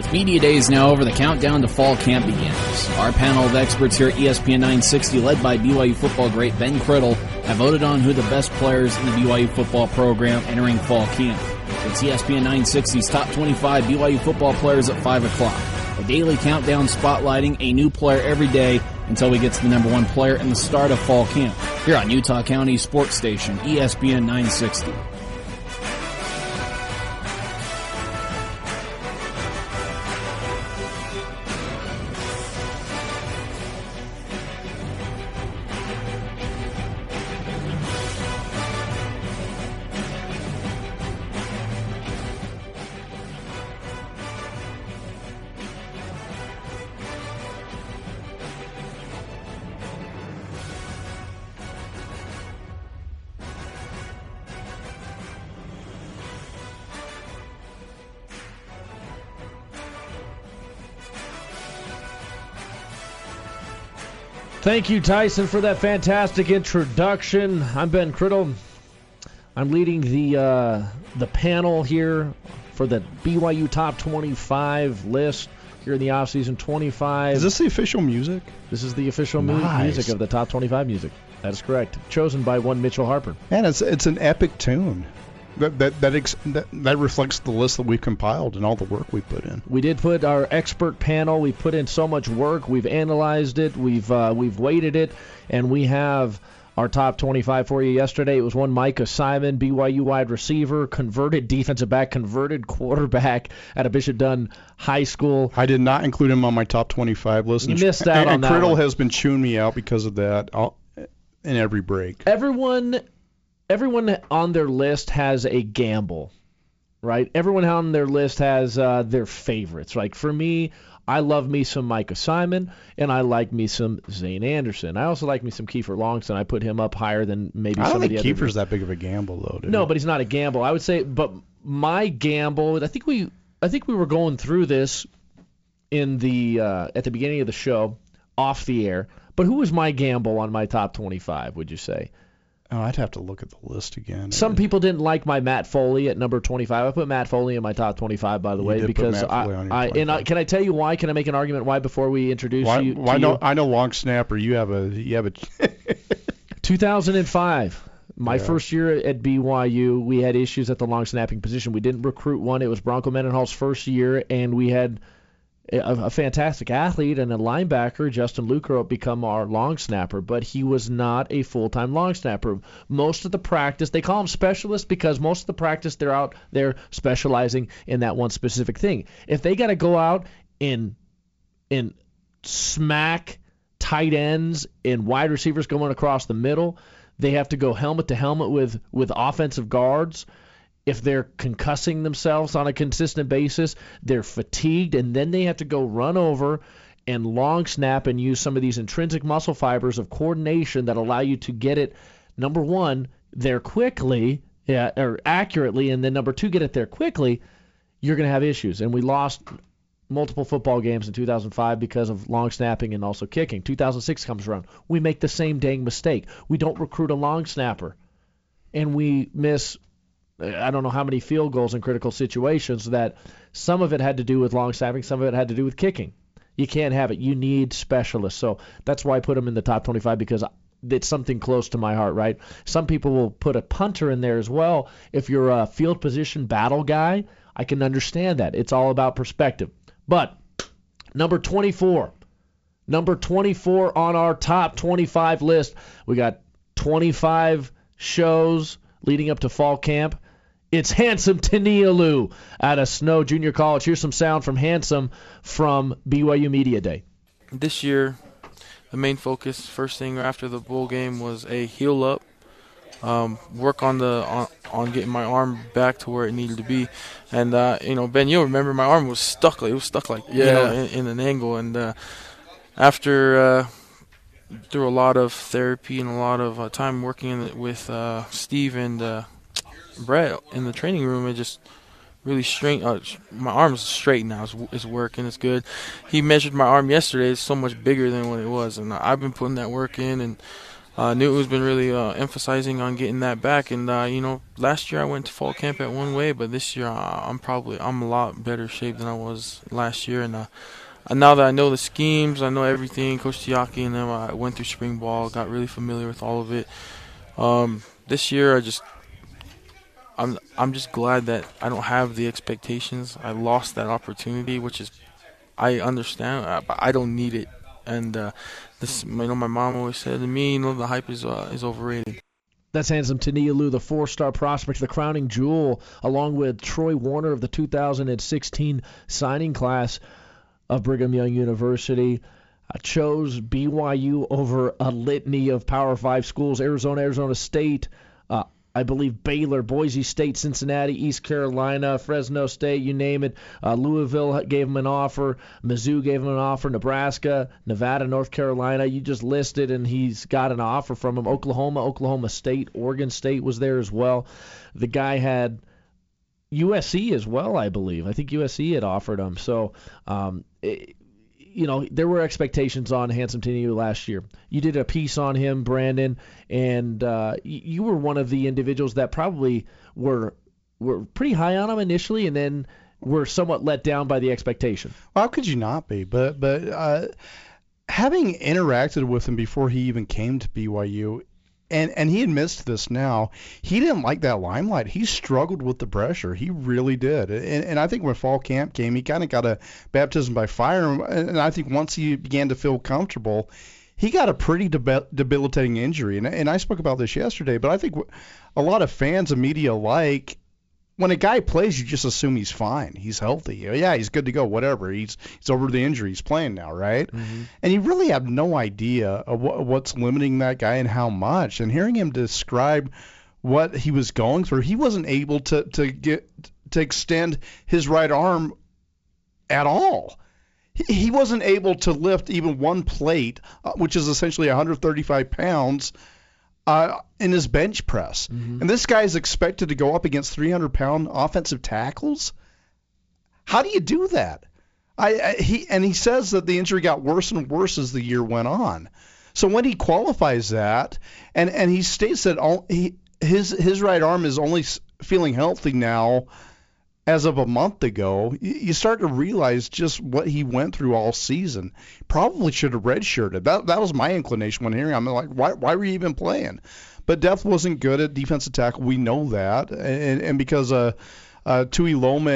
Media Day is now over. The countdown to fall camp begins. Our panel of experts here at ESPN 960, led by BYU football great Ben Criddle, have voted on who the best players in the BYU football program entering fall camp. It's ESPN 960's Top 25 BYU football players at 5 o'clock. A daily countdown spotlighting a new player every day until we get to the number one player in the start of fall camp. Here on Utah County's sports station, ESPN 960. Thank you, Tyson, for that fantastic introduction. I'm Ben Criddle. I'm leading the panel here for the BYU Top 25 list here in the offseason 25. Is this the official music? This is the official music of the Top 25 music. That is correct. Chosen by one Mitchell Harper. Man, it's an epic tune. That reflects the list that we've compiled and all the work we put in. We did put our expert panel. We put in so much work. We've analyzed it. We've weighted it, and we have our top 25 for you. Yesterday it was one Micah Simon, BYU wide receiver, converted defensive back, converted quarterback at a Bishop Dunn High School. I did not include him on my top 25 list. You missed out on that. And Criddle one. has been chewing me out because of that in every break. Everyone on their list has a gamble, right? Everyone on their list has their favorites. Like for me, I love me some Micah Simon, and I like me some Zane Anderson. I also like me some Kiefer Longston. I put him up higher than maybe some of the others. I don't think Kiefer's that big of a gamble, though. No, but he's not a gamble. I would say, but my gamble, I think we were going through this in the at the beginning of the show, off the air. But who was my gamble on my top 25, would you say? Oh, I'd have to look at the list again. Some people didn't like my Matt Foley at number 25. I put Matt Foley in my top 25, by the way, because can I tell you why? Can I make an argument why before we introduce you? I know long snapper. You have a 2005. My first year at BYU, we had issues at the long snapping position. We didn't recruit one. It was Bronco Mendenhall's first year, and we had a fantastic athlete and a linebacker, Justin Lucro, become our long snapper, but he was not a full-time long snapper. Most of the practice, they call him specialists because most of the practice they're out there specializing in that one specific thing. If they got to go out and smack tight ends and wide receivers going across the middle, they have to go helmet to helmet with offensive guards. If they're concussing themselves on a consistent basis, they're fatigued, and then they have to go run over and long snap and use some of these intrinsic muscle fibers of coordination that allow you to get it, number one, there quickly, or accurately, and then number two, get it there quickly, you're going to have issues. And we lost multiple football games in 2005 because of long snapping and also kicking. 2006 comes around. We make the same dang mistake. We don't recruit a long snapper, and we miss I don't know how many field goals in critical situations that some of it had to do with long snapping, some of it had to do with kicking. You can't have it. You need specialists. So that's why I put them in the top 25 because it's something close to my heart, right? Some people will put a punter in there as well. If you're a field position battle guy, I can understand that. It's all about perspective. But number 24 on our top 25 list, we got 25 shows leading up to fall camp. It's Handsome Tanialu out of Snow Junior College. Here's some sound from Handsome from BYU Media Day. This year, the main focus, first thing after the bowl game, was a heal up, work on getting my arm back to where it needed to be. And Ben, you'll remember my arm was stuck. It was stuck in an angle. And after through a lot of therapy and a lot of time working with Steve and Brett in the training room, it just really straight. My arm's straight now. It's working. It's good. He measured my arm yesterday. It's so much bigger than what it was, and I've been putting that work in, and Newton's been really emphasizing on getting that back. And last year I went to fall camp at one way, but this year I'm a lot better shape than I was last year. And now that I know the schemes, I know everything, Coach Tiaki and them, I went through spring ball, got really familiar with all of it. This year I'm just glad that I don't have the expectations. I lost that opportunity, which is, I understand, but I don't need it. And my mom always said to me, the hype is overrated. That's Handsome Tanielu, the 4-star prospect, the crowning jewel, along with Troy Warner of the 2016 signing class of Brigham Young University. Chose BYU over a litany of Power 5 schools: Arizona State, I believe Baylor, Boise State, Cincinnati, East Carolina, Fresno State, you name it. Louisville gave him an offer. Mizzou gave him an offer. Nebraska, Nevada, North Carolina. You just listed, and he's got an offer from him. Oklahoma State, Oregon State was there as well. The guy had USC as well, I believe. I think USC had offered him. So, there were expectations on Handsome Tanielu last year. You did a piece on him, Brandon, and you were one of the individuals that probably were pretty high on him initially, and then were somewhat let down by the expectation. Well, how could you not be? But having interacted with him before he even came to BYU, and he admits this now, he didn't like that limelight. He struggled with the pressure. He really did. And I think when fall camp came, he kind of got a baptism by fire. And I think once he began to feel comfortable, he got a pretty debilitating injury. And I spoke about this yesterday, but I think a lot of fans and media alike, when a guy plays, you just assume he's fine. He's healthy. Yeah, he's good to go, whatever. He's over the injury. He's playing now, right? Mm-hmm. And you really have no idea of what's limiting that guy and how much. And hearing him describe what he was going through, he wasn't able to extend his right arm at all. He wasn't able to lift even one plate, which is essentially 135 pounds, in his bench press. Mm-hmm. And this guy is expected to go up against 300-pound offensive tackles? How do you do that? He says that the injury got worse and worse as the year went on. So when he qualifies that, and he states that his right arm is only feeling healthy now as of a month ago, you start to realize just what he went through all season. Probably should have redshirted. That was my inclination when hearing him. I'm like, why were you even playing? But Depth wasn't good at defensive tackle. We know that. And because Tui Loma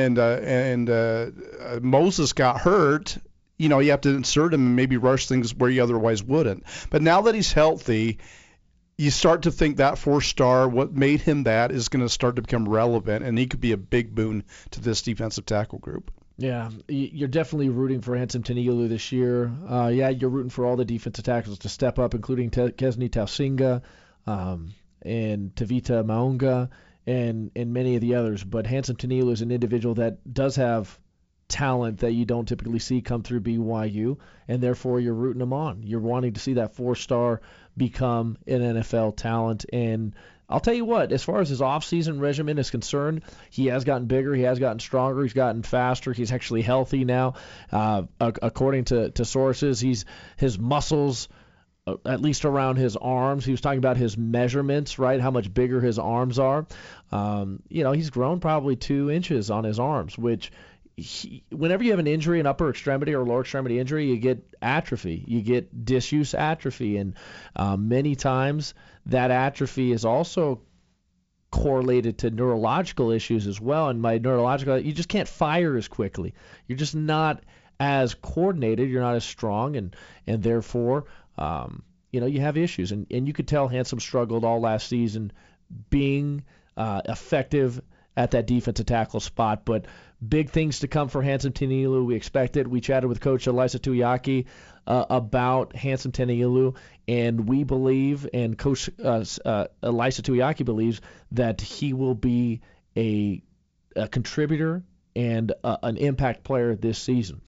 and Moses got hurt, you have to insert him and maybe rush things where you otherwise wouldn't. But now that he's healthy, you start to think that 4-star, what made him that, is going to start to become relevant, and he could be a big boon to this defensive tackle group. Yeah, you're definitely rooting for Handsome Tanielu this year. You're rooting for all the defensive tackles to step up, including Kesni Tausinga and Tavita Maunga and many of the others. But Handsome Tanielu is an individual that does have talent that you don't typically see come through BYU, and therefore you're rooting him on. You're wanting to see that 4-star become an NFL talent. And I'll tell you what, as far as his off-season regimen is concerned, he has gotten bigger, he has gotten stronger, he's gotten faster, he's actually healthy now. According to sources, his muscles, at least around his arms, he was talking about his measurements, right, how much bigger his arms are. He's grown probably 2 inches on his arms, which whenever you have an injury, an upper extremity or lower extremity injury, you get atrophy. You get disuse atrophy. And many times that atrophy is also correlated to neurological issues as well. And by neurological, you just can't fire as quickly. You're just not as coordinated. You're not as strong. And therefore, you have issues. And you could tell Handsome struggled all last season being effective at that defensive tackle spot. But big things to come for Handsome Tanielu. We expect it. We chatted with Coach Ilaisa Tuiaki about Handsome Tanielu, and we believe, and Coach Ilaisa Tuiaki believes, that he will be a contributor and an impact player this season.